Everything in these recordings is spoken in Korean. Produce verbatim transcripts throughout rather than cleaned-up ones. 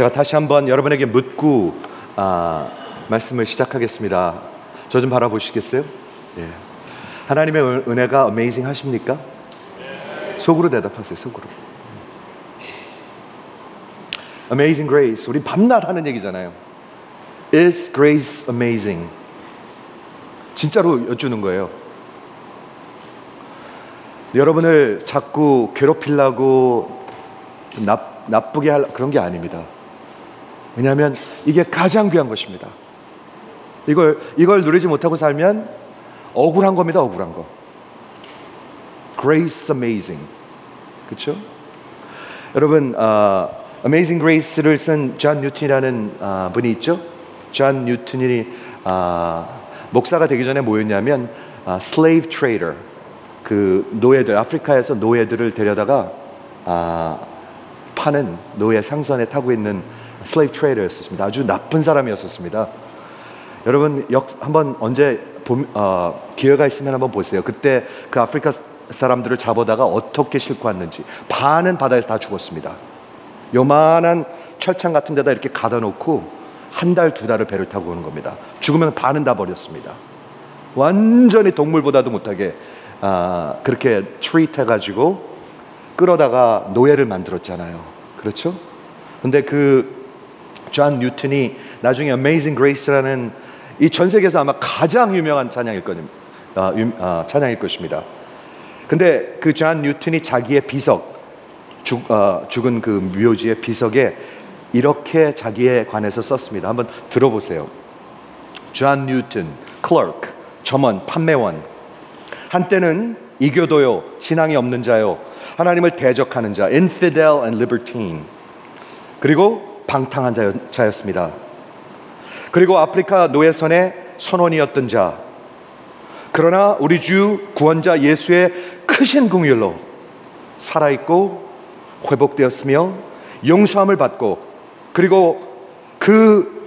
제가 다시 한번 여러분에게 묻고 아, 말씀을 시작하겠습니다. 저 좀 바라보시겠어요? 예. 하나님의 은- 은혜가 어메이징 하십니까? 속으로 대답하세요. 속으로. Amazing grace. 우리 밤낮 하는 얘기잖아요. Is grace amazing? 진짜로 여쭈는 거예요. 여러분을 자꾸 괴롭히려고 나, 나쁘게 할 그런 게 아닙니다. 왜냐하면 이게 가장 귀한 것입니다. 이걸 이걸 누리지 못하고 살면 억울한 겁니다. 억울한 거. Grace amazing. 그렇죠? 여러분, uh, Amazing Grace를 쓴 존 뉴턴이라는 uh, 분이 있죠. 존 뉴턴이 uh, 목사가 되기 전에 뭐였냐면 uh, slave trader, 그 노예들, 아프리카에서 노예들을 데려다가 uh, 파는 노예 상선에 타고 있는 slave trader였습니다. 아주 나쁜 사람이었었습니다. 여러분 역 한번 언제 봄, 어, 기회가 있으면 한번 보세요. 그때 그 아프리카 사람들을 잡아다가 어떻게 싣고 왔는지. 반은 바다에서 다 죽었습니다. 요만한 철창 같은 데다 이렇게 가다 놓고 한 달, 두 달을 배를 타고 오는 겁니다. 죽으면 반은 다 버렸습니다. 완전히 동물보다도 못하게 아, 그렇게 트리트 해가지고 끌어다가 노예를 만들었잖아요. 그렇죠? 근데 그 존 뉴턴이 나중에 Amazing Grace라는 이 전 세계에서 아마 가장 유명한 찬양일 겁니다. 아, 유, 아, 찬양일 것입니다. 근데 그 존 뉴턴이 자기의 비석, 죽, 어, 죽은 그 묘지의 비석에 이렇게 자기에 관해서 썼습니다. 한번 들어보세요. 존 뉴턴, 클래크, 점원, 판매원. 한때는 이교도요, 신앙이 없는 자요, 하나님을 대적하는 자, infidel and libertine. 그리고 방탕한 자였, 자였습니다. 그리고 아프리카 노예선의 선원이었던 자. 그러나 우리 주 구원자 예수의 크신 긍휼로 살아있고 회복되었으며 용서함을 받고, 그리고 그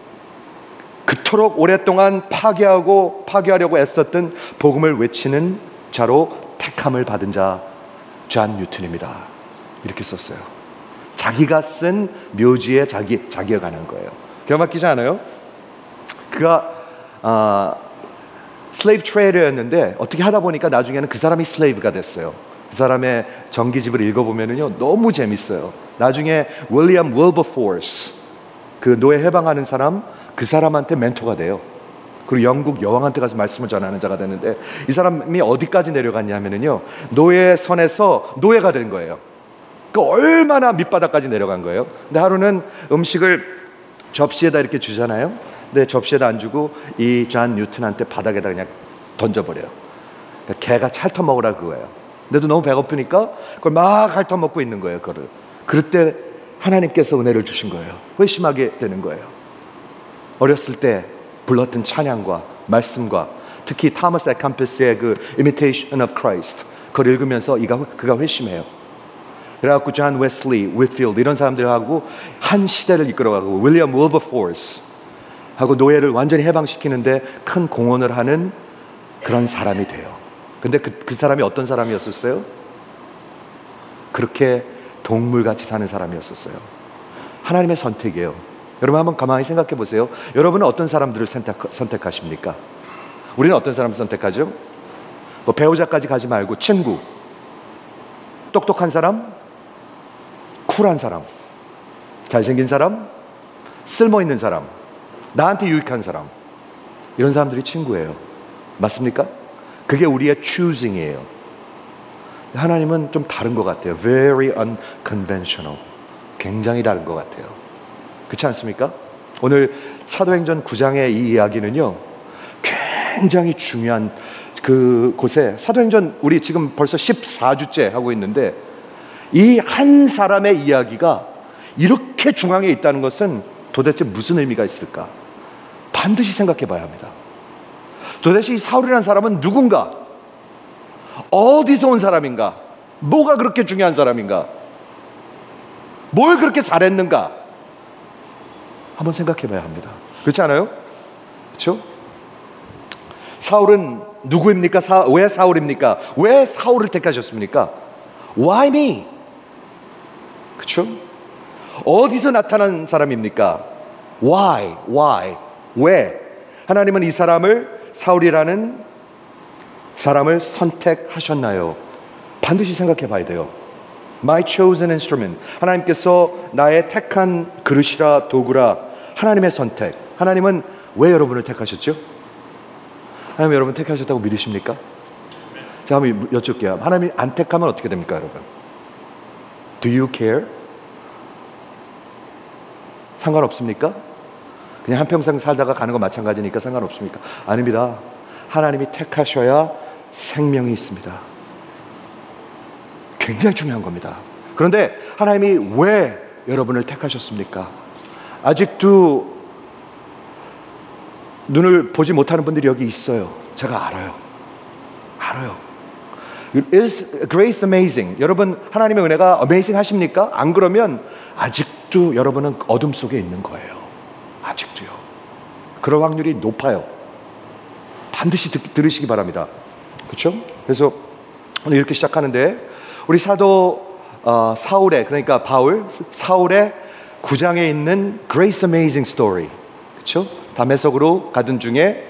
그토록 오랫동안 파괴하고 파괴하려고 애썼던 복음을 외치는 자로 택함을 받은 자 존 뉴턴입니다. 이렇게 썼어요. 자기가 쓴 묘지에 자기, 자기가 가는 거예요. 기가 막히지 않아요? 그가 아, 슬레이브 트레이더였는데 어떻게 하다 보니까 나중에는 그 사람이 슬레이브가 됐어요. 그 사람의 전기집을 읽어보면요 너무 재밌어요. 나중에 윌리엄 윌버포스, 그 노예 해방하는 사람, 그 사람한테 멘토가 돼요. 그리고 영국 여왕한테 가서 말씀을 전하는 자가 되는데, 이 사람이 어디까지 내려갔냐 하면요 노예 선에서 노예가 된 거예요. 그 얼마나 밑바닥까지 내려간 거예요. 근데 하루는 음식을 접시에다 이렇게 주잖아요. 근데 접시에다 안 주고 이 존 뉴턴한테 바닥에다 그냥 던져버려요. 그러니까 개가 핥아 먹으라 그거예요. 근데도 너무 배고프니까 그걸 막 핥아 먹고 있는 거예요. 그거를. 그럴 때 하나님께서 은혜를 주신 거예요. 회심하게 되는 거예요. 어렸을 때 불렀던 찬양과 말씀과 특히 타머스 에캄피스의 그 Imitation of Christ, 그걸 읽으면서 이가, 그가 회심해요. 그래갖고 존 웨슬리, 윗필드 이런 사람들하고 한 시대를 이끌어가고 윌리엄 윌버포스 하고 노예를 완전히 해방시키는데 큰 공헌을 하는 그런 사람이 돼요. 근데 그, 그 사람이 어떤 사람이었었어요? 그렇게 동물같이 사는 사람이었었어요. 하나님의 선택이에요. 여러분 한번 가만히 생각해 보세요. 여러분은 어떤 사람들을 선택, 선택하십니까? 우리는 어떤 사람을 선택하죠? 뭐 배우자까지 가지 말고 친구, 똑똑한 사람, 쿨한 사람, 잘생긴 사람, 쓸모있는 사람, 나한테 유익한 사람, 이런 사람들이 친구예요. 맞습니까? 그게 우리의 choosing이에요. 하나님은 좀 다른 것 같아요. Very unconventional. 굉장히 다른 것 같아요. 그렇지 않습니까? 오늘 사도행전 구 장의 이 이야기는요 굉장히 중요한 그 곳에, 사도행전 우리 지금 벌써 십사 주째 하고 있는데 이 한 사람의 이야기가 이렇게 중앙에 있다는 것은 도대체 무슨 의미가 있을까? 반드시 생각해 봐야 합니다. 도대체 이 사울이라는 사람은 누군가? 어디서 온 사람인가? 뭐가 그렇게 중요한 사람인가? 뭘 그렇게 잘했는가? 한번 생각해 봐야 합니다. 그렇지 않아요? 그렇죠? 사울은 누구입니까? 사, 왜 사울입니까? 왜 사울을 택하셨습니까? Why me? 그렇죠? 어디서 나타난 사람입니까? Why? Why? 왜? 하나님은 이 사람을, 사울이라는 사람을 선택하셨나요? 반드시 생각해 봐야 돼요. My chosen instrument. 하나님께서 나의 택한 그릇이라, 도구라. 하나님의 선택. 하나님은 왜 여러분을 택하셨죠? 하나님 여러분 택하셨다고 믿으십니까? 제가 한번 여쭙게요. 하나님이 안 택하면 어떻게 됩니까, 여러분? Do you care? 상관없습니까? 그냥 한평생 살다가 가는 거 마찬가지니까 상관없습니까? 아닙니다. 하나님이 택하셔야 생명이 있습니다. 굉장히 중요한 겁니다. 그런데 하나님이 왜 여러분을 택하셨습니까? 아직도 눈을 보지 못하는 분들이 여기 있어요. 제가 알아요. 알아요. Is grace amazing? 여러분 하나님의 은혜가 amazing 하십니까? 안 그러면 아직도 여러분은 어둠 속에 있는 거예요. 아직도요. 그럴 확률이 높아요. 반드시 듣, 들으시기 바랍니다. 그렇죠? 그래서 오늘 이렇게 시작하는데 우리 사도 어, 사울의, 그러니까 바울 사울의 구장에 있는 Grace Amazing Story, 그렇죠? 다메섹으로 가던 중에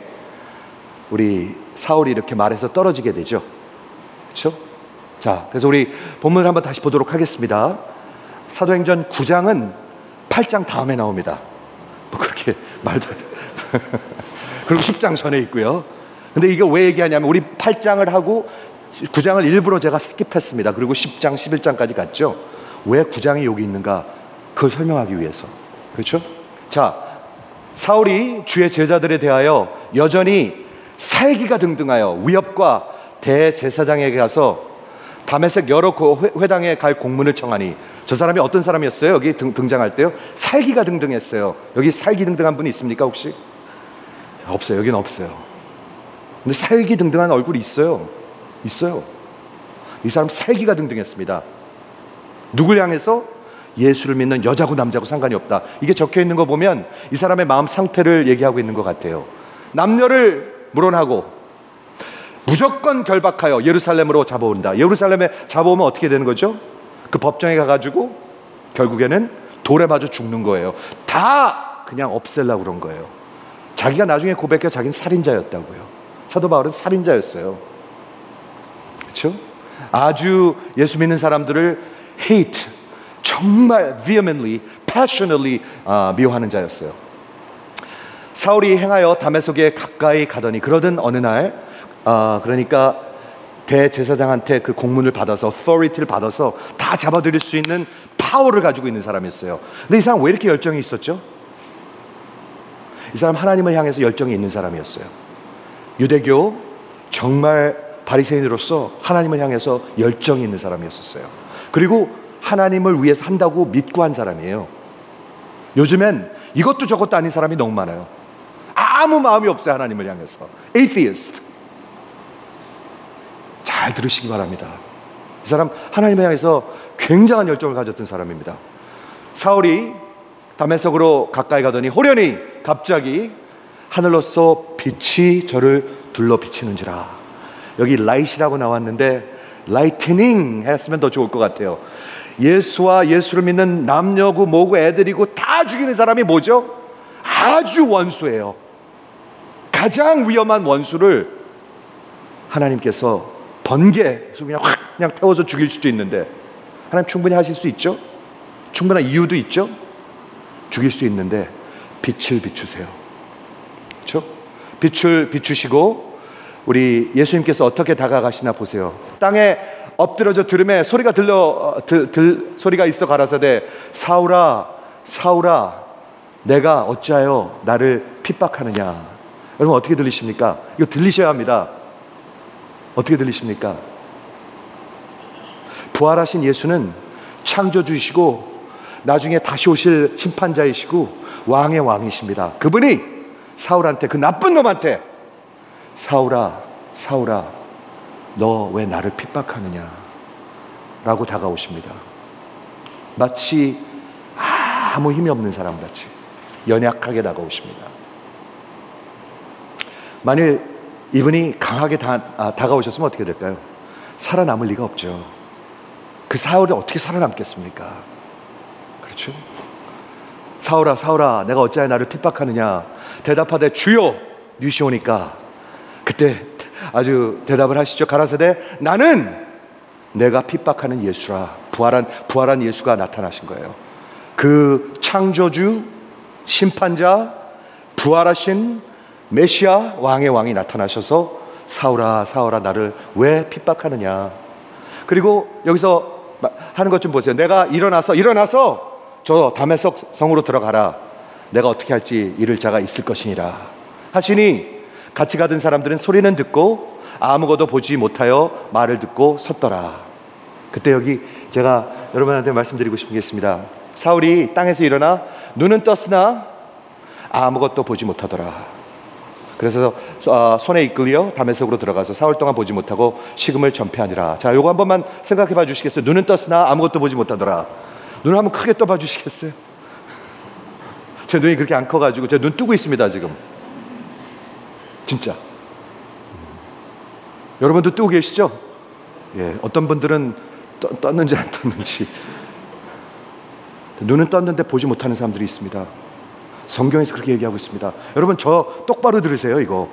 우리 사울이 이렇게 말해서 떨어지게 되죠. 그렇죠? 자, 그래서 우리 본문을 한번 다시 보도록 하겠습니다. 사도행전 구 장은 팔 장 다음에 나옵니다. 뭐 그렇게 말도 안 돼. 그리고 십 장 전에 있고요. 근데 이거 왜 얘기하냐면 우리 팔 장을 하고 구 장을 일부러 제가 스킵했습니다. 그리고 십 장, 십일 장까지 갔죠. 왜 구 장이 여기 있는가? 그걸 설명하기 위해서. 그렇죠? 자, 사울이 주의 제자들에 대하여 여전히 살기가 등등하여 위협과 대제사장에게 가서 다메섹 여러 회당에 갈 공문을 청하니, 저 사람이 어떤 사람이었어요? 여기 등, 등장할 때요. 살기가 등등했어요. 여기 살기 등등한 분이 있습니까 혹시? 없어요. 여기는 없어요. 근데 살기 등등한 얼굴이 있어요. 있어요. 이 사람 살기가 등등했습니다. 누굴 향해서? 예수를 믿는 여자고 남자고 상관이 없다. 이게 적혀 있는 거 보면 이 사람의 마음 상태를 얘기하고 있는 것 같아요. 남녀를 물어나고 무조건 결박하여 예루살렘으로 잡아온다. 예루살렘에 잡아오면 어떻게 되는 거죠? 그 법정에 가가지고 결국에는 돌에 맞아 죽는 거예요. 다 그냥 없애려고 그런 거예요. 자기가 나중에 고백해 자기는 살인자였다고요. 사도 바울은 살인자였어요. 그렇죠? 아주 예수 믿는 사람들을 hate, 정말 vehemently, passionately 어, 미워하는 자였어요. 사울이 행하여 다메섹에 가까이 가더니, 그러던 어느 날 어, 그러니까 대제사장한테 그 공문을 받아서 authority를 받아서 다 잡아들일 수 있는 파워를 가지고 있는 사람이었어요. 근데 이 사람 왜 이렇게 열정이 있었죠? 이 사람 하나님을 향해서 열정이 있는 사람이었어요. 유대교 정말 바리새인으로서 하나님을 향해서 열정이 있는 사람이었어요. 그리고 하나님을 위해서 한다고 믿고 한 사람이에요. 요즘엔 이것도 저것도 아닌 사람이 너무 많아요. 아무 마음이 없어요. 하나님을 향해서. atheist. 잘 들으시기 바랍니다. 이 사람 하나님을 향해서 굉장한 열정을 가졌던 사람입니다. 사울이 다메섹으로 가까이 가더니 호련히 갑자기 하늘로서 빛이 저를 둘러 비치는지라. 여기 light이라고 나왔는데 lightning 했으면 더 좋을 것 같아요. 예수와 예수를 믿는 남녀고 뭐고 애들이고 다 죽이는 사람이 뭐죠? 아주 원수예요. 가장 위험한 원수를 하나님께서 번개, 그냥 확 그냥 태워서 죽일 수도 있는데, 하나님 충분히 하실 수 있죠? 충분한 이유도 있죠? 죽일 수 있는데 빛을 비추세요. 그렇죠? 빛을 비추시고 우리 예수님께서 어떻게 다가가시나 보세요. 땅에 엎드려져 들음에 소리가 들려 들, 들, 소리가 있어 가라사대 사울아 사울아 내가 어찌하여 나를 핍박하느냐. 여러분 어떻게 들리십니까? 이거 들리셔야 합니다. 어떻게 들리십니까? 부활하신 예수는 창조주이시고 나중에 다시 오실 심판자이시고 왕의 왕이십니다. 그분이 사울한테, 그 나쁜 놈한테 사울아 사울아 너 왜 나를 핍박하느냐 라고 다가오십니다. 마치 아무 힘이 없는 사람 같이 연약하게 다가오십니다. 만일 이분이 강하게 다, 아, 다가오셨으면 어떻게 될까요? 살아남을 리가 없죠. 그 사울이 어떻게 살아남겠습니까? 그렇죠? 사울아 사울아 내가 어찌하여 나를 핍박하느냐 대답하되 주여 뉴시오니까 그때 아주 대답을 하시죠. 가라사대 나는 내가 핍박하는 예수라. 부활한 부활한 예수가 나타나신 거예요. 그 창조주 심판자 부활하신 메시아 왕의 왕이 나타나셔서 사울아 사울아 나를 왜 핍박하느냐. 그리고 여기서 하는 것 좀 보세요. 내가 일어나서 일어나서 저 다메섹 성으로 들어가라. 내가 어떻게 할지 이를 자가 있을 것이니라 하시니 같이 가던 사람들은 소리는 듣고 아무것도 보지 못하여 말을 듣고 섰더라. 그때 여기 제가 여러분한테 말씀드리고 싶은 게 있습니다. 사울이 땅에서 일어나 눈은 떴으나 아무것도 보지 못하더라. 그래서 손에 이끌려 다메섹으로 들어가서 사흘 동안 보지 못하고 식음을 전폐하니라. 자, 요거 한 번만 생각해 봐 주시겠어요? 눈은 떴으나 아무것도 보지 못하더라. 눈을 한번 크게 떠봐 주시겠어요? 제 눈이 그렇게 안 커가지고 제 눈 뜨고 있습니다 지금. 진짜. 여러분도 뜨고 계시죠? 예, 어떤 분들은 떠, 떴는지 안 떴는지. 눈은 떴는데 보지 못하는 사람들이 있습니다. 성경에서 그렇게 얘기하고 있습니다. 여러분 저 똑바로 들으세요 이거.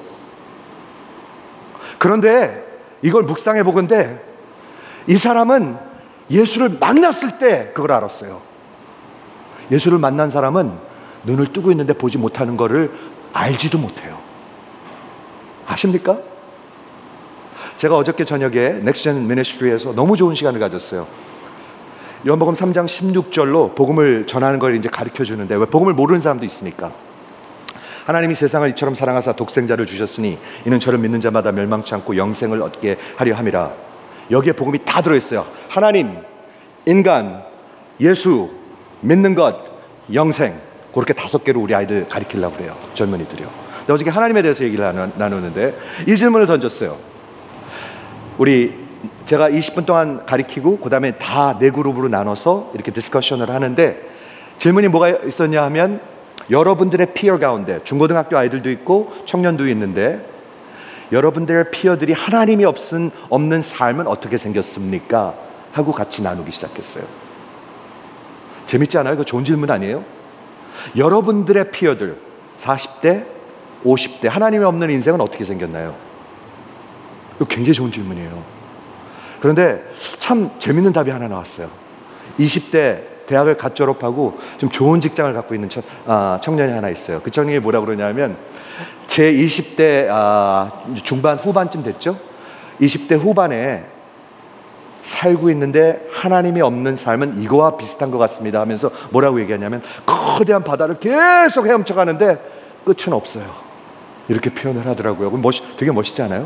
그런데 이걸 묵상해 보건대 이 사람은 예수를 만났을 때 그걸 알았어요. 예수를 만난 사람은 눈을 뜨고 있는데 보지 못하는 거를 알지도 못해요. 아십니까? 제가 어저께 저녁에 넥스트젠 미니스트리에서 너무 좋은 시간을 가졌어요. 요한복음 삼 장 십육 절로 복음을 전하는 걸 이제 가르쳐 주는데 왜 복음을 모르는 사람도 있으니까. 하나님이 세상을 이처럼 사랑하사 독생자를 주셨으니 이는 저를 믿는 자마다 멸망치 않고 영생을 얻게 하려 함이라. 여기에 복음이 다 들어있어요. 하나님, 인간, 예수, 믿는 것, 영생. 그렇게 다섯 개로 우리 아이들 가르치려고 그래요. 젊은이들이요. 근데 어저께 하나님에 대해서 얘기를 나누, 나누는데 이 질문을 던졌어요. 우리 제가 이십 분 동안 가르치고 그 다음에 다 네 그룹으로 나눠서 이렇게 디스커션을 하는데 질문이 뭐가 있었냐 하면 여러분들의 피어 가운데 중고등학교 아이들도 있고 청년도 있는데 여러분들의 피어들이 하나님이 없은, 없는 삶은 어떻게 생겼습니까? 하고 같이 나누기 시작했어요. 재밌지 않아요? 이거 좋은 질문 아니에요? 여러분들의 피어들 사십 대, 오십 대 하나님이 없는 인생은 어떻게 생겼나요? 이거 굉장히 좋은 질문이에요. 그런데 참 재밌는 답이 하나 나왔어요. 이십 대 대학을 갓 졸업하고 좀 좋은 직장을 갖고 있는 청, 아, 청년이 하나 있어요. 그 청년이 뭐라고 그러냐면 제 이십 대 아, 중반 후반쯤 됐죠. 이십 대 후반에 살고 있는데 하나님이 없는 삶은 이거와 비슷한 것 같습니다 하면서 뭐라고 얘기하냐면 거대한 바다를 계속 헤엄쳐 가는데 끝은 없어요. 이렇게 표현을 하더라고요. 멋, 되게 멋있지 않아요?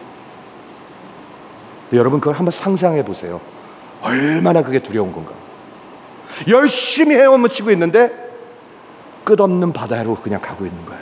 여러분 그걸 한번 상상해 보세요. 얼마나 그게 두려운 건가. 열심히 헤엄치고 있는데 끝없는 바다로 그냥 가고 있는 거예요.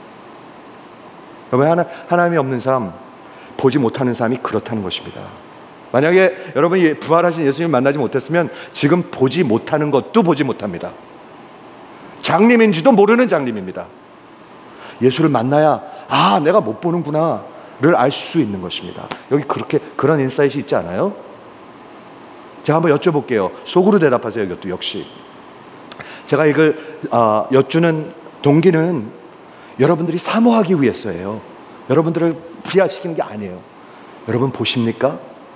여러분 하나, 하나님이 없는 삶, 보지 못하는 삶이 그렇다는 것입니다. 만약에 여러분이 부활하신 예수님을 만나지 못했으면 지금 보지 못하는 것도 보지 못합니다. 장님인지도 모르는 장님입니다. 예수를 만나야 아 내가 못 보는구나 를 알 수 있는 것입니다. 여기 그렇게 그런 인사이트이 있지 않아요? 제가 한번 여쭤볼게요. 속으로 대답하세요. 이것도 역시 제가 이걸 어, 여쭈는 동기는 여러분들이 사모하기 위해서예요. 여러분들을 비하시키는 게 아니에요. 여러분 보십니까?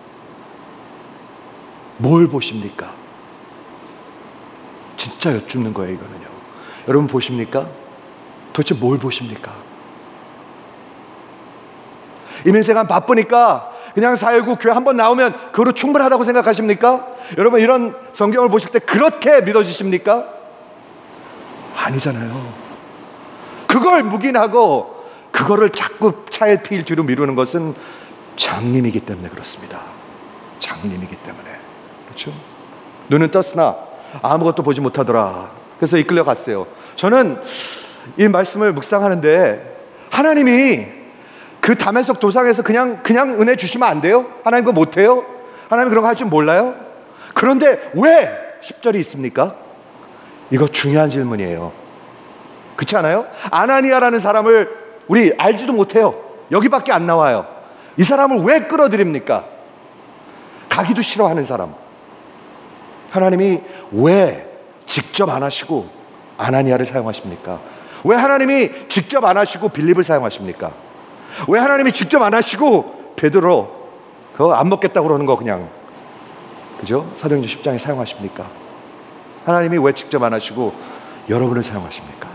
뭘 보십니까? 진짜 여쭙는 거예요. 이거는요. 여러분 보십니까? 도대체 뭘 보십니까? 이민생활 바쁘니까 그냥 살고 교회 한번 나오면 그거로 충분하다고 생각하십니까? 여러분 이런 성경을 보실 때 그렇게 믿어지십니까? 아니잖아요. 그걸 묵인하고 그거를 자꾸 차일피일 뒤로 미루는 것은 장님이기 때문에 그렇습니다. 장님이기 때문에. 그렇죠? 눈은 떴으나 아무것도 보지 못하더라. 그래서 이끌려 갔어요. 저는 이 말씀을 묵상하는데 하나님이 그 다메섹 도상에서 그냥 그냥 은혜 주시면 안 돼요? 하나님 그거 못해요? 하나님 그런 거 할 줄 몰라요? 그런데 왜 십 절이 있습니까? 이거 중요한 질문이에요. 그렇지 않아요? 아나니아라는 사람을 우리 알지도 못해요. 여기밖에 안 나와요. 이 사람을 왜 끌어들입니까? 가기도 싫어하는 사람. 하나님이 왜 직접 안 하시고 아나니아를 사용하십니까? 왜 하나님이 직접 안 하시고 빌립을 사용하십니까? 왜 하나님이 직접 안 하시고 베드로 그거 안 먹겠다고 그러는 거 그냥, 그죠? 사도행전 십 장에 사용하십니까? 하나님이 왜 직접 안 하시고 여러분을 사용하십니까?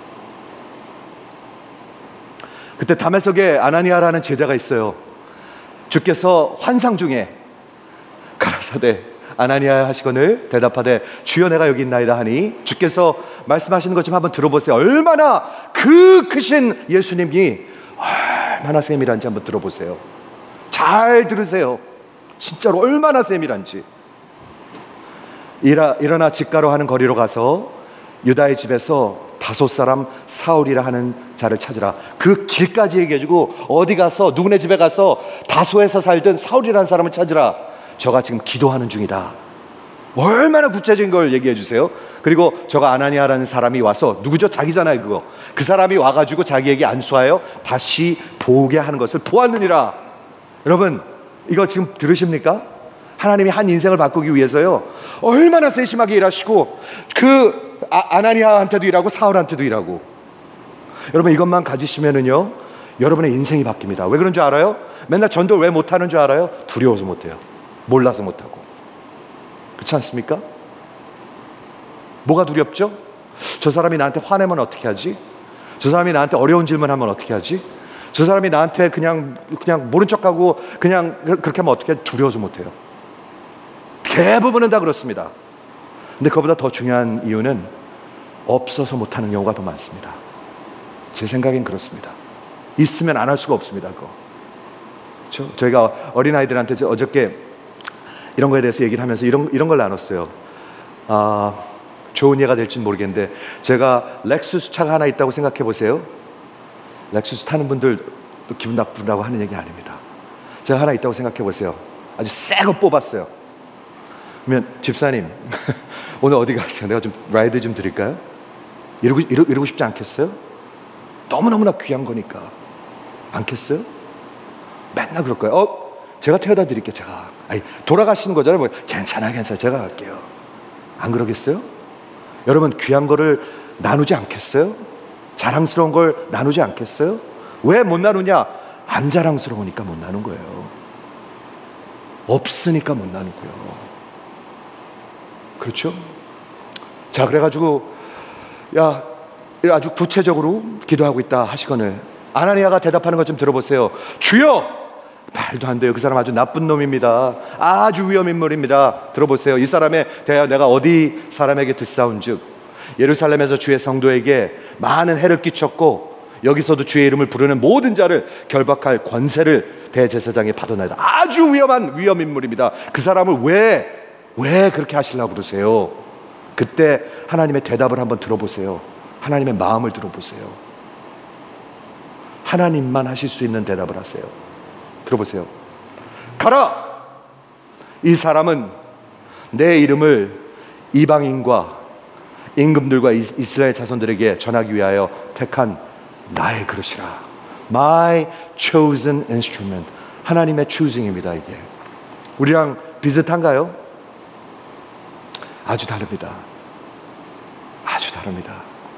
그때 다메섹에 아나니아라는 제자가 있어요. 주께서 환상 중에 가라사대 아나니아 하시거늘 대답하되 주여 내가 여기 있나이다 하니, 주께서 말씀하시는 것 좀 한번 들어보세요. 얼마나 그 크신 예수님이 얼마나 세밀한지 한번 들어보세요. 잘 들으세요. 진짜로 얼마나 세밀한지. 일어, 일어나 직가로 하는 거리로 가서 유다의 집에서 다섯 사람 사울이라 하는 자를 찾으라. 그 길까지 얘기해주고 어디 가서 누구네 집에 가서 다소에서 살던 사울이라는 사람을 찾으라. 저가 지금 기도하는 중이다. 얼마나 구체적인 걸 얘기해 주세요. 그리고 저가 아나니아라는 사람이 와서, 누구죠? 자기잖아요 그거. 그 사람이 와가지고 자기에게 안수하여 다시 보게 하는 것을 보았느니라. 여러분 이거 지금 들으십니까? 하나님이 한 인생을 바꾸기 위해서요 얼마나 세심하게 일하시고, 그 아, 아나니아한테도 일하고 사울한테도 일하고. 여러분 이것만 가지시면은요 여러분의 인생이 바뀝니다. 왜 그런 줄 알아요? 맨날 전도를 왜 못하는 줄 알아요? 두려워서 못해요. 몰라서 못하고. 그렇지 않습니까? 뭐가 두렵죠? 저 사람이 나한테 화내면 어떻게 하지? 저 사람이 나한테 어려운 질문하면 어떻게 하지? 저 사람이 나한테 그냥 그냥 모른 척하고 그냥 그렇게 하면 어떻게 하지? 두려워서 못해요. 대부분은 다 그렇습니다. 근데 그보다 더 중요한 이유는 없어서 못하는 경우가 더 많습니다. 제 생각엔 그렇습니다. 있으면 안 할 수가 없습니다. 그거. 그렇죠? 저희가 어린아이들한테 어저께 이런 거에 대해서 얘기를 하면서 이런, 이런 걸 나눴어요. 아, 좋은 예가 될지는 모르겠는데, 제가 렉수스 차가 하나 있다고 생각해 보세요. 렉수스 타는 분들 또 기분 나쁘다고 하는 얘기 아닙니다. 제가 하나 있다고 생각해 보세요. 아주 새 거 뽑았어요. 그러면 집사님 오늘 어디 가세요? 내가 좀 라이드 좀 드릴까요? 이러고, 이러, 이러고 싶지 않겠어요? 너무너무나 귀한 거니까. 않겠어요? 맨날 그럴 거예요. 어? 제가 태워다 드릴게요. 제가. 아니, 돌아가시는 거잖아요. 뭐, 괜찮아 괜찮아 제가 갈게요. 안 그러겠어요? 여러분 귀한 거를 나누지 않겠어요? 자랑스러운 걸 나누지 않겠어요? 왜 못 나누냐? 안 자랑스러우니까 못 나눈 거예요. 없으니까 못 나누고요. 그렇죠? 자, 그래가지고 야 아주 구체적으로 기도하고 있다 하시거늘 아나니아가 대답하는 것 좀 들어보세요. 주여! 말도 안 돼요. 그 사람 아주 나쁜 놈입니다. 아주 위험 인물입니다. 들어보세요. 이 사람에 대하여 내가 어디 사람에게 듣사온즉 예루살렘에서 주의 성도에게 많은 해를 끼쳤고 여기서도 주의 이름을 부르는 모든 자를 결박할 권세를 대제사장이 받아나이다. 아주 위험한 위험 인물입니다. 그 사람을 왜 왜 그렇게 하시려고 그러세요? 그때 하나님의 대답을 한번 들어보세요. 하나님의 마음을 들어보세요. 하나님만 하실 수 있는 대답을 하세요. 들어보세요. 가라! 이 사람은 내 이름을 이방인과 임금들과 이스라엘 자손들에게 전하기 위하여 택한 나의 그릇이라. My chosen instrument. 하나님의 choosing입니다. 이게 우리랑 비슷한가요? 아주 다릅니다. 아주 다릅니다.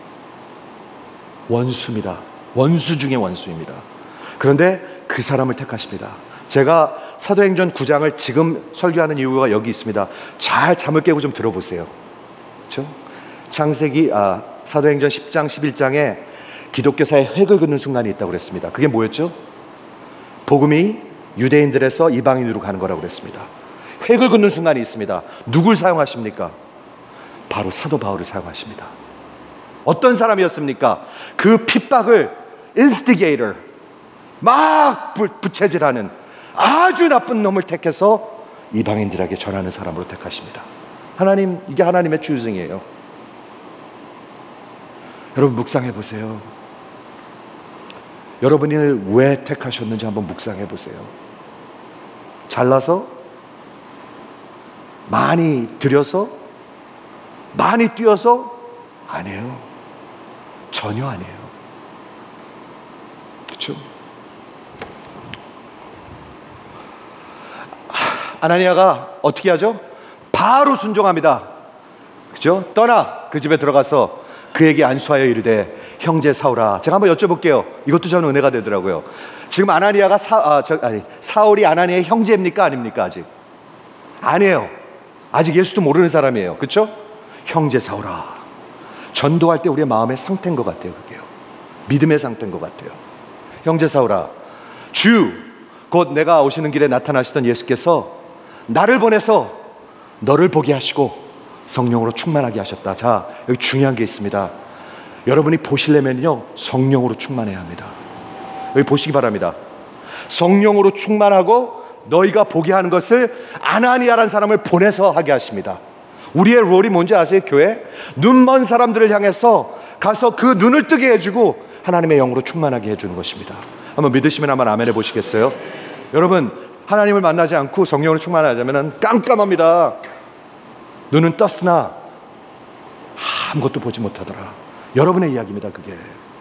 원수입니다. 원수 중에 원수입니다. 그런데 그 사람을 택하십니다. 제가 사도행전 구 장을 지금 설교하는 이유가 여기 있습니다. 잘 잠을 깨고 좀 들어보세요. 그렇죠? 창세기 아, 사도행전 십 장 십일 장에 기독교사의 획을 긋는 순간이 있다고 그랬습니다. 그게 뭐였죠? 복음이 유대인들에서 이방인으로 가는 거라고 그랬습니다. 획을 긋는 순간이 있습니다. 누굴 사용하십니까? 바로 사도 바울을 사용하십니다. 어떤 사람이었습니까? 그 핍박을 instigator, 막 부채질하는 아주 나쁜 놈을 택해서 이방인들에게 전하는 사람으로 택하십니다. 하나님, 이게 하나님의 choosing이에요. 여러분 묵상해 보세요. 여러분을 왜 택하셨는지 한번 묵상해 보세요. 잘나서? 많이 들여서? 많이 뛰어서? 아니에요. 전혀 아니에요. 그렇죠? 아나니아가 어떻게 하죠? 바로 순종합니다. 그죠? 떠나 그 집에 들어가서 그에게 안수하여 이르되 형제 사울아. 제가 한번 여쭤볼게요. 이것도 저는 은혜가 되더라고요. 지금 아나니아가 사, 아, 저, 아니, 사울이 아나니아의 형제입니까? 아닙니까? 아직 아니에요. 아직 예수도 모르는 사람이에요. 그렇죠? 형제 사울아. 전도할 때 우리의 마음의 상태인 것 같아요. 그게요. 믿음의 상태인 것 같아요. 형제 사울아, 주 곧 내가 오시는 길에 나타나시던 예수께서 나를 보내서 너를 보게 하시고 성령으로 충만하게 하셨다. 자, 여기 중요한 게 있습니다. 여러분이 보시려면요 성령으로 충만해야 합니다. 여기 보시기 바랍니다. 성령으로 충만하고 너희가 보게 하는 것을 아나니아라는 사람을 보내서 하게 하십니다. 우리의 롤이 뭔지 아세요? 교회 눈먼 사람들을 향해서 가서 그 눈을 뜨게 해주고 하나님의 영으로 충만하게 해주는 것입니다. 한번 믿으시면 한번 아멘 해보시겠어요? 여러분, 하나님을 만나지 않고 성령으로 충만하자면 깜깜합니다. 눈은 떴으나 아무것도 보지 못하더라. 여러분의 이야기입니다. 그게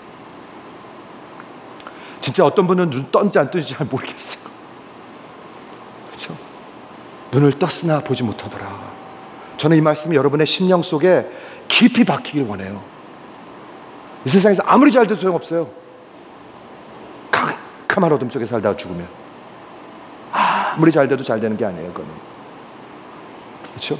진짜 어떤 분은 눈 떴는지 안 떴는지 잘 모르겠어요. 그렇죠? 눈을 떴으나 보지 못하더라. 저는 이 말씀이 여러분의 심령 속에 깊이 박히길 원해요. 이 세상에서 아무리 잘 돼도 소용없어요. 캄캄한 어둠 속에 살다가 죽으면 아무리 잘 돼도 잘 되는 게 아니에요. 그거는. 그렇죠?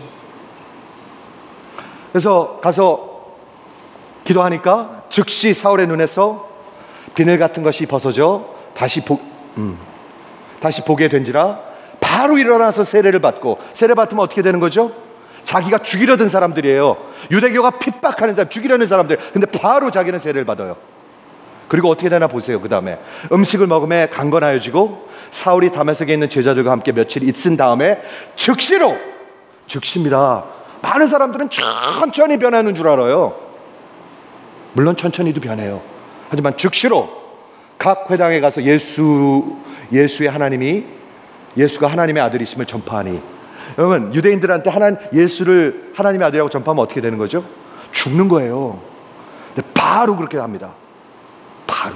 그래서 가서 기도하니까 즉시 사울의 눈에서 비늘 같은 것이 벗어져 다시, 보, 음, 다시 보게 된지라 바로 일어나서 세례를 받고, 세례 받으면 어떻게 되는 거죠? 자기가 죽이려던 사람들이에요. 유대교가 핍박하는 사람, 죽이려는 사람들. 근데 바로 자기는 세례를 받아요. 그리고 어떻게 되나 보세요. 그 다음에 음식을 먹음에 강건하여지고 사울이 다메섹에 있는 제자들과 함께 며칠 있은 다음에 즉시로, 즉시입니다. 많은 사람들은 천천히 변하는 줄 알아요. 물론 천천히도 변해요. 하지만 즉시로 각 회당에 가서 예수, 예수의 하나님이, 예수가 하나님의 아들이심을 전파하니, 여러분 유대인들한테 하나님, 예수를 하나님의 아들이라고 전파하면 어떻게 되는 거죠? 죽는 거예요. 근데 바로 그렇게 합니다. 바로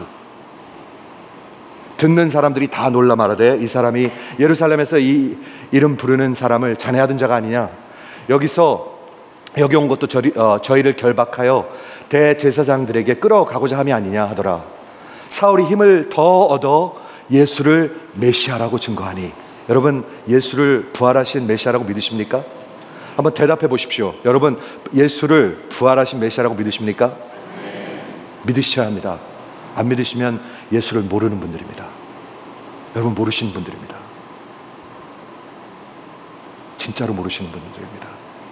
듣는 사람들이 다 놀라 말하되 이 사람이 예루살렘에서 이 이름 부르는 사람을 자네하던 자가 아니냐. 여기서 여기 온 것도 저리, 어, 저희를 결박하여 대제사장들에게 끌어가고자 함이 아니냐 하더라. 사울이 힘을 더 얻어 예수를 메시아라고 증거하니, 여러분 예수를 부활하신 메시아라고 믿으십니까? 한번 대답해 보십시오. 여러분 예수를 부활하신 메시아라고 믿으십니까? 믿으셔야 합니다. 안 믿으시면 예수를 모르는 분들입니다. 여러분 모르시는 분들입니다. 진짜로 모르시는 분들입니다.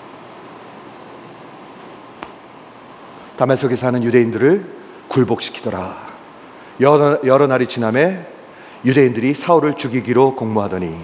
다메섹에 사는 유대인들을 굴복시키더라. 여러, 여러 날이 지남에 유대인들이 사울을 죽이기로 공모하더니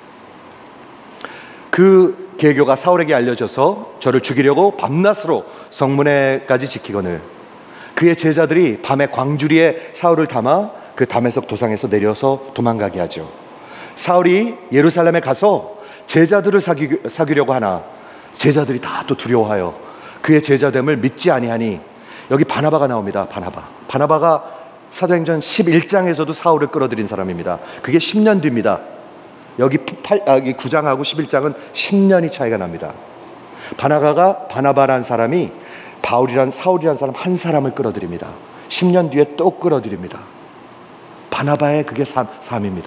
그 계교가 사울에게 알려져서 저를 죽이려고 밤낮으로 성문에까지 지키거늘 그의 제자들이 밤에 광주리에 사울을 담아 그 다메섹 도상에서 내려서 도망가게 하죠. 사울이 예루살렘에 가서 제자들을 사귀, 사귀려고 하나 제자들이 다 또 두려워하여 그의 제자됨을 믿지 아니하니, 여기 바나바가 나옵니다. 바나바. 바나바가 사도행전 십일 장에서도 사울을 끌어들인 사람입니다. 그게 십 년 뒤입니다. 여기 팔, 아, 구 장하고 십일 장은 십 년이 차이가 납니다. 바나바가, 바나바라는 사람이 바울이란 사울이란 사람 한 사람을 끌어들입니다. 십 년 뒤에 또 끌어들입니다. 바나바의 그게 삶, 삶입니다.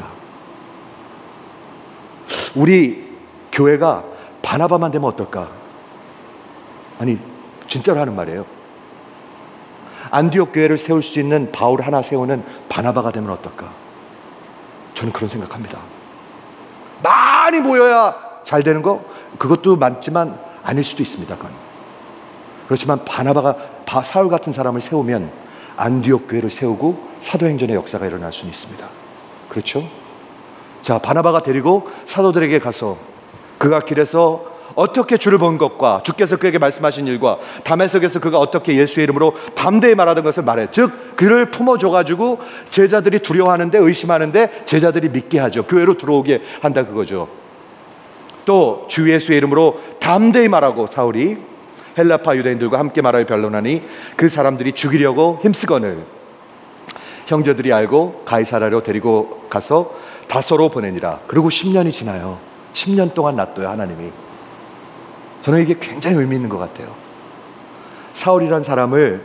우리 교회가 바나바만 되면 어떨까? 아니 진짜로 하는 말이에요. 안디옥 교회를 세울 수 있는 바울 하나 세우는 바나바가 되면 어떨까? 저는 그런 생각합니다. 많이 모여야 잘 되는 거, 그것도 맞지만 아닐 수도 있습니다. 그건. 그렇지만 바나바가 사울 같은 사람을 세우면 안디옥 교회를 세우고 사도행전의 역사가 일어날 수는 있습니다. 그렇죠? 자, 바나바가 데리고 사도들에게 가서 그가 길에서 어떻게 주를 본 것과 주께서 그에게 말씀하신 일과 다메섹에서 그가 어떻게 예수의 이름으로 담대히 말하던 것을 말해. 즉 그를 품어줘가지고 제자들이 두려워하는데, 의심하는데 제자들이 믿게 하죠. 교회로 들어오게 한다 그거죠. 또 주 예수의 이름으로 담대히 말하고 사울이 헬라파 유대인들과 함께 말하여 변론하니 그 사람들이 죽이려고 힘쓰거늘 형제들이 알고 가이사랴로 데리고 가서 다소로 보내니라. 그리고 십 년이 지나요. 십 년 동안 놔둬요 하나님이. 저는 이게 굉장히 의미 있는 것 같아요. 사울이란 사람을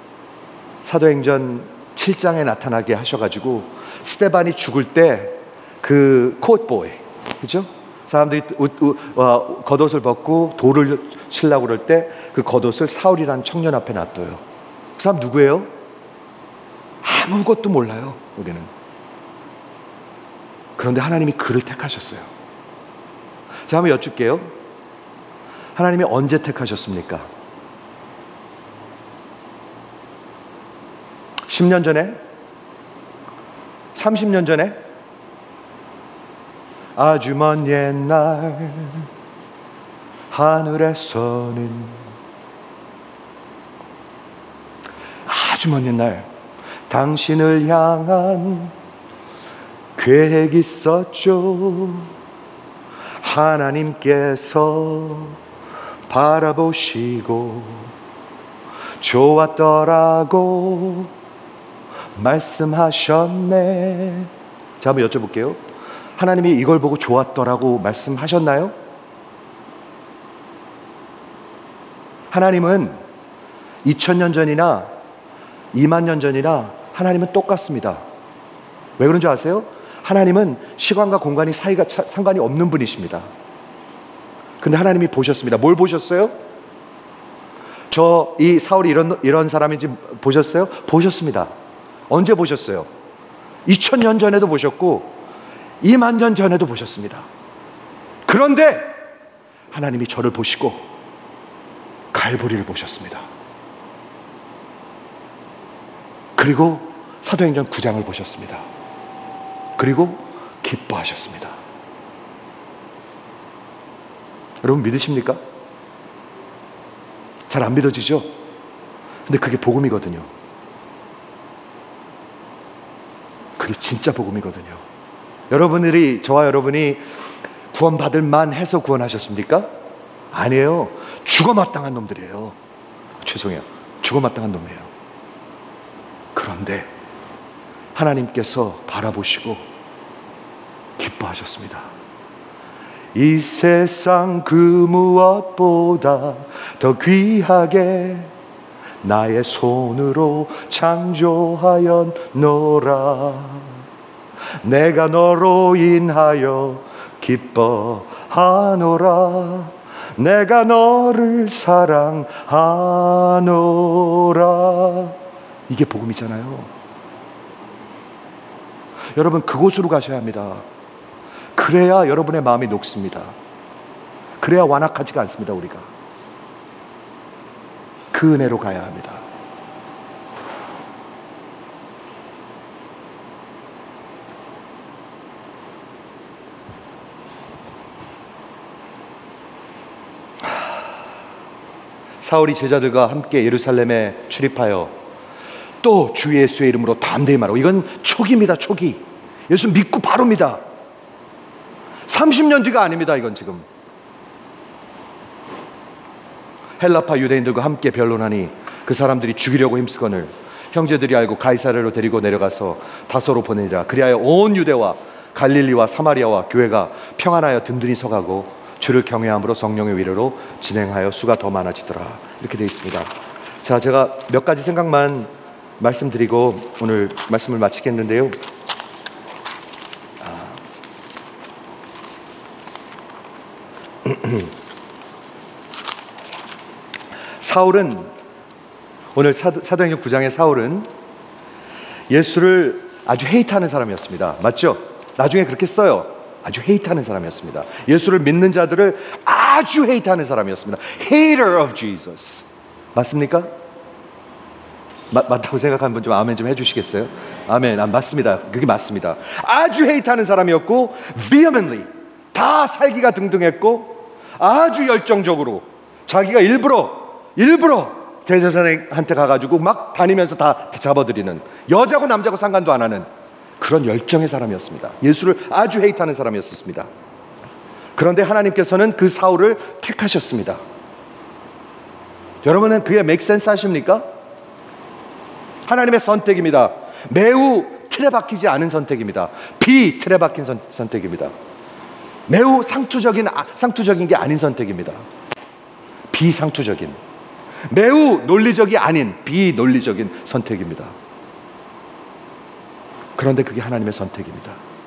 사도행전 칠 장에 나타나게 하셔가지고 스데반이 죽을 때 그 코트보이, 그죠? 사람들이 옷, 옷, 어, 겉옷을 벗고 돌을 치려고 그럴 때 그 겉옷을 사울이란 청년 앞에 놔둬요. 그 사람 누구예요? 아무것도 몰라요, 우리는. 그런데 하나님이 그를 택하셨어요. 자, 한번 여쭐게요. 하나님이 언제 택하셨습니까? 십 년 전에? 삼십 년 전에? 아주 먼 옛날 하늘에서는, 아주 먼 옛날 당신을 향한 계획이 있었죠. 하나님께서 바라보시고 좋았더라고 말씀하셨네. 자, 한번 여쭤볼게요. 하나님이 이걸 보고 좋았더라고 말씀하셨나요? 하나님은 이천 년 전이나 이만 년 전이나 하나님은 똑같습니다. 왜 그런 줄 아세요? 하나님은 시간과 공간이 사이가 차, 상관이 없는 분이십니다. 근데 하나님이 보셨습니다. 뭘 보셨어요? 저 이 사울이 이런 이런 사람인지 보셨어요? 보셨습니다. 언제 보셨어요? 이천 년 전에도 보셨고 이만 년 전에도 보셨습니다. 그런데 하나님이 저를 보시고 갈보리를 보셨습니다. 그리고 사도행전 구 장을 보셨습니다. 그리고 기뻐하셨습니다. 여러분 믿으십니까? 잘 안 믿어지죠? 근데 그게 복음이거든요. 그게 진짜 복음이거든요. 여러분들이, 저와 여러분이 구원받을 만해서 구원하셨습니까? 아니에요. 죽어마땅한 놈들이에요. 죄송해요. 죽어마땅한 놈이에요. 그런데 하나님께서 바라보시고 기뻐하셨습니다. 이 세상 그 무엇보다 더 귀하게 나의 손으로 창조하였노라. 내가 너로 인하여 기뻐하노라. 내가 너를 사랑하노라. 이게 복음이잖아요. 여러분 그곳으로 가셔야 합니다. 그래야 여러분의 마음이 녹습니다. 그래야 완악하지가 않습니다. 우리가 그 은혜로 가야 합니다. 사울이 제자들과 함께 예루살렘에 출입하여 또 주 예수의 이름으로 담대히 말하고, 이건 초기입니다. 초기. 예수 믿고 바로입니다. 삼십 년 뒤가 아닙니다. 이건 지금 헬라파 유대인들과 함께 변론하니 그 사람들이 죽이려고 힘쓰거늘 형제들이 알고 가이사랴로 데리고 내려가서 다소로 보내니라. 그리하여 온 유대와 갈릴리와 사마리아와 교회가 평안하여 든든히 서가고 주를 경외함으로 성령의 위로로 진행하여 수가 더 많아지더라. 이렇게 되어 있습니다. 자, 제가 몇 가지 생각만 말씀드리고 오늘 말씀을 마치겠는데요. 사울은, 오늘 사도, 사도행전 구 장의 사울은 예수를 아주 헤이트하는 사람이었습니다. 맞죠? 나중에 그렇게 써요. 아주 헤이트하는 사람이었습니다. 예수를 믿는 자들을 아주 헤이트하는 사람이었습니다. Hater of Jesus. 맞습니까? 마, 맞다고 생각하는 분 좀 아멘 좀 해주시겠어요? 아멘. 아, 맞습니다. 그게 맞습니다. 아주 헤이트하는 사람이었고 vehemently 다 살기가 등등했고 아주 열정적으로 자기가 일부러 일부러 대제사장한테 가가지고 막 다니면서 다 잡아들이는, 여자고 남자고 상관도 안 하는 그런 열정의 사람이었습니다. 예수를 아주 헤이트하는 사람이었습니다. 그런데 하나님께서는 그 사울을 택하셨습니다. 여러분은 그게 make sense 하십니까? 하나님의 선택입니다. 매우 틀에 박히지 않은 선택입니다. 비 틀에 박힌 선, 선택입니다. 매우 상투적인, 아, 상투적인 게 아닌 선택입니다. 비상투적인. 매우 논리적이 아닌 비논리적인 선택입니다. 그런데 그게 하나님의 선택입니다.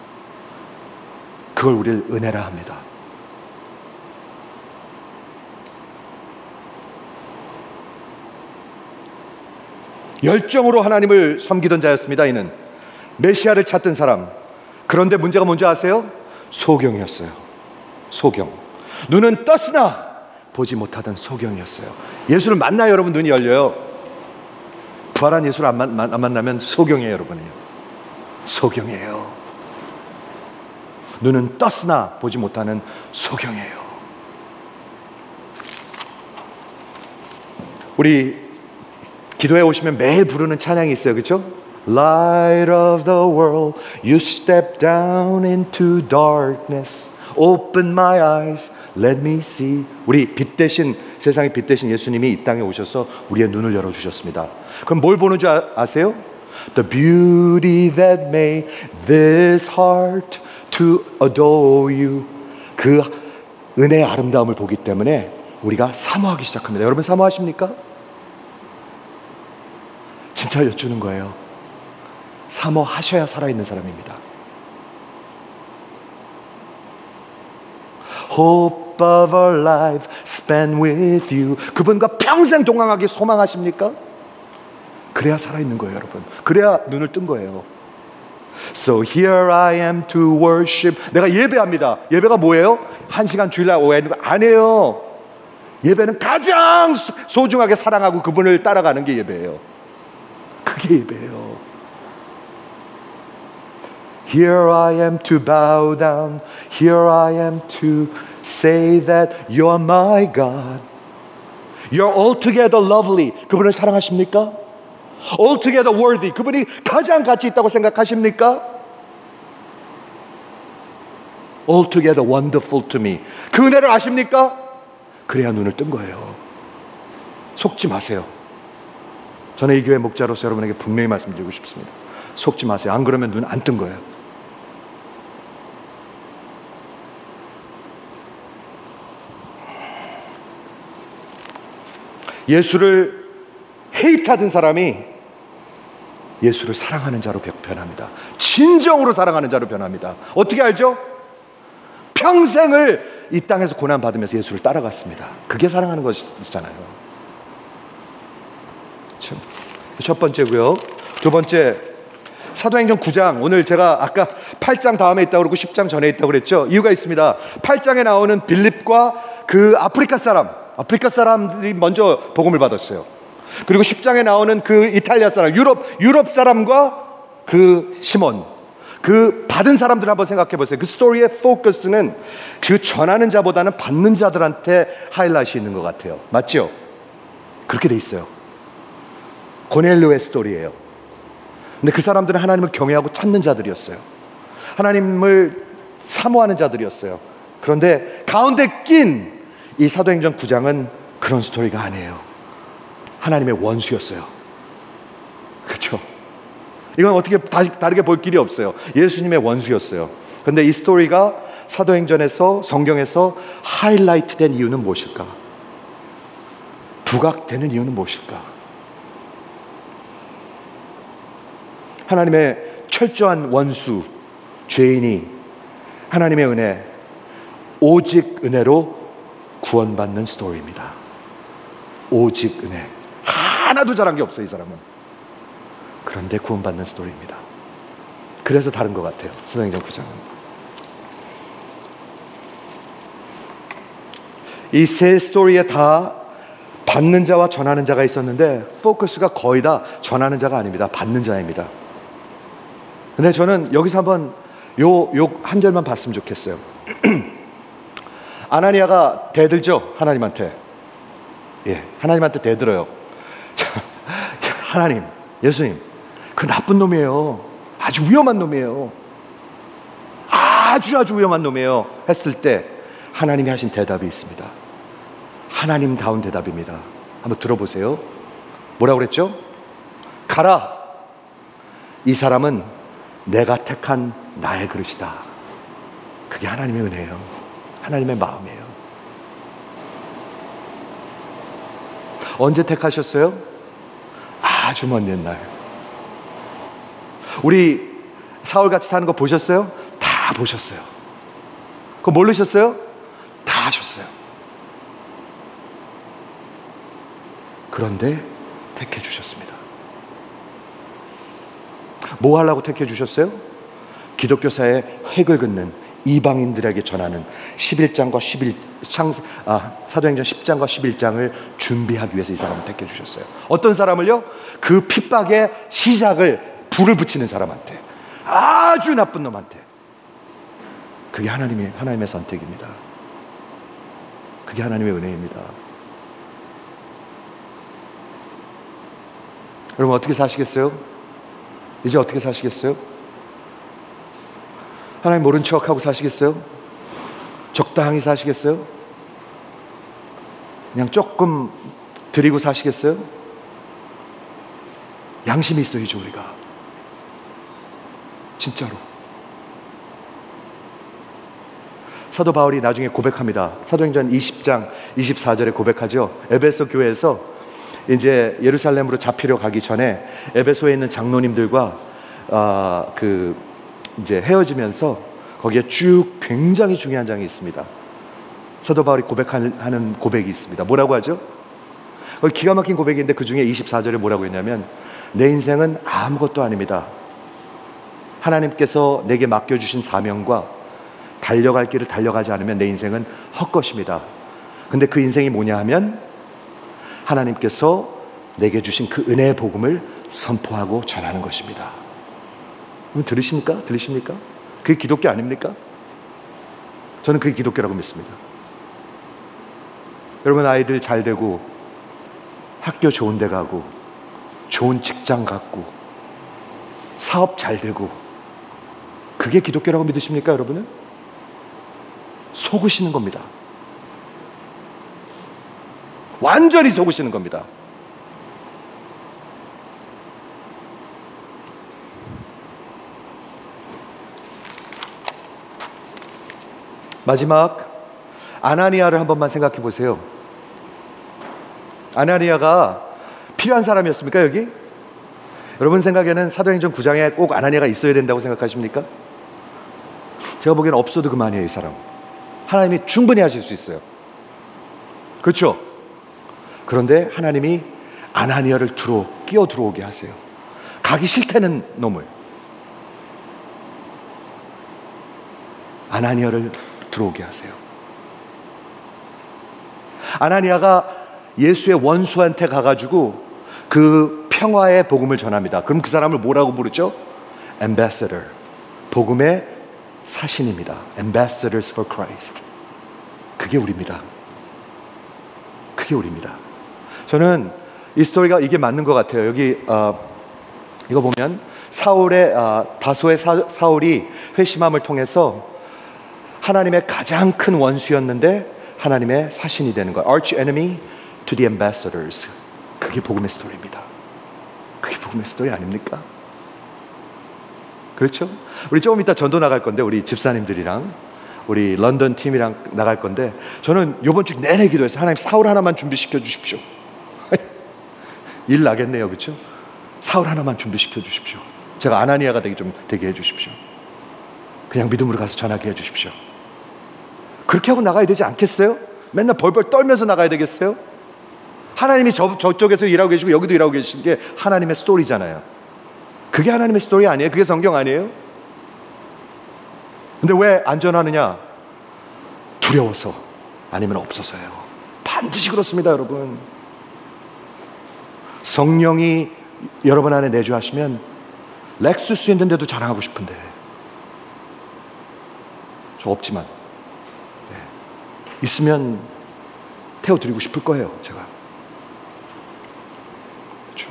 그걸 우리를 은혜라 합니다. 열정으로 하나님을 섬기던 자였습니다. 이는 메시아를 찾던 사람. 그런데 문제가 뭔지 아세요? 소경이었어요. 소경. 눈은 떴으나 보지 못하던 소경이었어요. 예수를 만나요, 여러분. 눈이 열려요. 부활한 예수를 안, 만, 안 만나면 소경이에요, 여러분이요. 소경이에요. 눈은 떴으나 보지 못하는 소경이에요. 우리 기도에 오시면 매일 부르는 찬양이 있어요, 그렇죠? Light of the world, you step down into darkness. Open my eyes, let me see. 우리 빛 대신, 세상의 빛 대신 예수님이 이 땅에 오셔서 우리의 눈을 열어주셨습니다. 그럼 뭘 보는 줄 아, 아세요? The beauty that made this heart to adore you. 그 은혜의 아름다움을 보기 때문에 우리가 사모하기 시작합니다. 여러분 사모하십니까? 진짜 여쭈는 거예요. 사모하셔야 살아있는 사람입니다. Hope of our life spent with you. 그분과 평생 동행하기 소망하십니까? 그래야 살아있는 거예요, 여러분. 그래야 눈을 뜬 거예요. So here I am to worship. 내가 예배합니다. 예배가 뭐예요? 한 시간 주일날 오야 있는 거 아니에요. 예배는 가장 소중하게 사랑하고 그분을 따라가는 게 예배예요. 그게 예배예요. Here I am to bow down. Here I am to say that you're my God. You're altogether lovely. 그분을 사랑하십니까? Altogether worthy. 그분이 가장 가치 있다고 생각하십니까? Altogether wonderful to me. 그 은혜를 아십니까? 그래야 눈을 뜬 거예요. 속지 마세요. 저는 이 교회 목자로서 여러분에게 분명히 말씀드리고 싶습니다. 속지 마세요. 안 그러면 눈 안 뜬 거예요. 예수를 헤이트하던 사람이 예수를 사랑하는 자로 변합니다. 진정으로 사랑하는 자로 변합니다. 어떻게 알죠? 평생을 이 땅에서 고난받으면서 예수를 따라갔습니다. 그게 사랑하는 것이잖아요. 첫 번째고요. 두 번째, 사도행전 구 장. 오늘 제가 아까 팔 장 다음에 있다고 그러고 십 장 전에 있다고 그랬죠. 이유가 있습니다. 팔 장에 나오는 빌립과 그 아프리카 사람, 아프리카 사람들이 먼저 복음을 받았어요. 그리고 십 장에 나오는 그 이탈리아 사람, 유럽, 유럽 사람과 그 시몬, 그 받은 사람들 한번 생각해 보세요. 그 스토리의 포커스는 그 전하는 자보다는 받는 자들한테 하이라이트이 있는 것 같아요. 맞죠? 그렇게 돼 있어요. 고넬료의 스토리예요. 근데 그 사람들은 하나님을 경외하고 찾는 자들이었어요. 하나님을 사모하는 자들이었어요. 그런데 가운데 낀 이 사도행전 구 장은 그런 스토리가 아니에요. 하나님의 원수였어요. 그렇죠? 이건 어떻게 다르게 볼 길이 없어요. 예수님의 원수였어요. 그런데 이 스토리가 사도행전에서, 성경에서 하이라이트 된 이유는 무엇일까? 부각되는 이유는 무엇일까? 하나님의 철저한 원수, 죄인이 하나님의 은혜, 오직 은혜로 구원받는 스토리입니다. 오직 은혜. 하나도 잘한 게 없어요, 이 사람은. 그런데 구원받는 스토리입니다. 그래서 다른 것 같아요, 사도행전 구 장은. 이 세 스토리에 다 받는 자와 전하는 자가 있었는데 포커스가 거의 다 전하는 자가 아닙니다. 받는 자입니다. 근데 저는 여기서 한번 요, 요 한 절만 봤으면 좋겠어요. 아나니아가 대들죠, 하나님한테. 예, 하나님한테 대들어요. 자, 하나님, 예수님, 그 나쁜 놈이에요. 아주 위험한 놈이에요. 아주 아주 위험한 놈이에요. 했을 때 하나님이 하신 대답이 있습니다. 하나님다운 대답입니다. 한번 들어보세요. 뭐라고 그랬죠? 가라. 이 사람은 내가 택한 나의 그릇이다. 그게 하나님의 은혜예요. 하나님의 마음이에요. 언제 택하셨어요? 아주 먼 옛날. 우리 사울같이 사는 거 보셨어요? 다 보셨어요. 그거 모르셨어요? 다 하셨어요. 그런데 택해 주셨습니다. 뭐 하려고 택해 주셨어요? 기독교사의 획을 긋는 이방인들에게 전하는 십일 장과 십일 장, 아, 사도행전 십 장과 십일 장을 준비하기 위해서 이 사람을 택해 주셨어요. 어떤 사람을요? 그 핍박의 시작을 불을 붙이는 사람한테, 아주 나쁜 놈한테. 그게 하나님의, 하나님의 선택입니다. 그게 하나님의 은혜입니다. 여러분 어떻게 사시겠어요? 이제 어떻게 사시겠어요? 하나님 모른 척하고 사시겠어요? 적당히 사시겠어요? 그냥 조금 드리고 사시겠어요? 양심이 있어야죠 우리가. 진짜로. 사도 바울이 나중에 고백합니다. 사도행전 이십 장 이십사 절에 고백하죠. 에베소 교회에서 이제 예루살렘으로 잡히려 가기 전에 에베소에 있는 장로님들과 어, 그 이제 헤어지면서 거기에 쭉 굉장히 중요한 장이 있습니다. 사도 바울이 고백하는 고백이 있습니다. 뭐라고 하죠? 거기 기가 막힌 고백인데 그 중에 이십사 절에 뭐라고 했냐면, 내 인생은 아무것도 아닙니다. 하나님께서 내게 맡겨주신 사명과 달려갈 길을 달려가지 않으면 내 인생은 헛것입니다. 근데 그 인생이 뭐냐 하면 하나님께서 내게 주신 그 은혜의 복음을 선포하고 전하는 것입니다. 여러분 들으십니까? 들으십니까? 그게 기독교 아닙니까? 저는 그게 기독교라고 믿습니다. 여러분 아이들 잘 되고 학교 좋은 데 가고 좋은 직장 갖고 사업 잘 되고 그게 기독교라고 믿으십니까 여러분은? 속으시는 겁니다. 완전히 속으시는 겁니다. 마지막 아나니아를 한 번만 생각해 보세요. 아나니아가 필요한 사람이었습니까 여기? 여러분 생각에는 사도행전 구 장에 꼭 아나니아가 있어야 된다고 생각하십니까? 제가 보기에는 없어도 그만이에요. 이 사람 하나님이 충분히 하실 수 있어요. 그렇죠? 그런데 하나님이 아나니아를 들어 끼어 들어오게 하세요. 가기 싫다는 놈을 아나니아를 들어오게 하세요. 아나니아가 예수의 원수한테 가가지고 그 평화의 복음을 전합니다. 그럼 그 사람을 뭐라고 부르죠? Ambassador, 복음의 사신입니다. Ambassadors for Christ. 그게 우리입니다. 그게 우리입니다. 저는 이 스토리가 이게 맞는 것 같아요. 여기 어, 이거 보면 사울의 어, 다소의 사, 사울이 회심함을 통해서 하나님의 가장 큰 원수였는데 하나님의 사신이 되는 거예요. Arch enemy to the ambassadors. 그게 복음의 스토리입니다. 그게 복음의 스토리 아닙니까? 그렇죠? 우리 조금 이따 전도 나갈 건데 우리 집사님들이랑 우리 런던 팀이랑 나갈 건데 저는 이번 주 내내 기도했어요. 하나님 사울 하나만 준비시켜 주십시오. 일 나겠네요. 그렇죠? 사울 하나만 준비시켜 주십시오. 제가 아나니아가 되게 좀 되게 해 주십시오. 그냥 믿음으로 가서 전하게 해 주십시오. 그렇게 하고 나가야 되지 않겠어요? 맨날 벌벌 떨면서 나가야 되겠어요? 하나님이 저, 저쪽에서 일하고 계시고 여기도 일하고 계신 게 하나님의 스토리잖아요. 그게 하나님의 스토리 아니에요? 그게 성경 아니에요? 근데 왜 안 전하느냐? 두려워서 아니면 없어서요. 반드시 그렇습니다 여러분. 성령이 여러분 안에 내주하시면 렉수스 있는데도 자랑하고 싶은데 저 없지만 네. 있으면 태워드리고 싶을 거예요 제가. 그렇죠?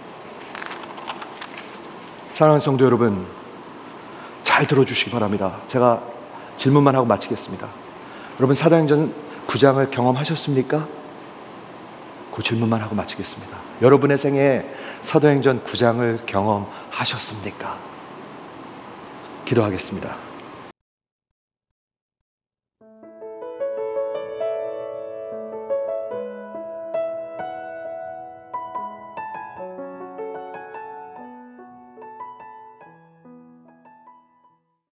사랑하는 성도 여러분 잘 들어주시기 바랍니다. 제가 질문만 하고 마치겠습니다. 여러분 사도행전 구 장을 경험하셨습니까? 그 질문만 하고 마치겠습니다. 여러분의 생에 사도행전 구 장을 경험하셨습니까? 기도하겠습니다.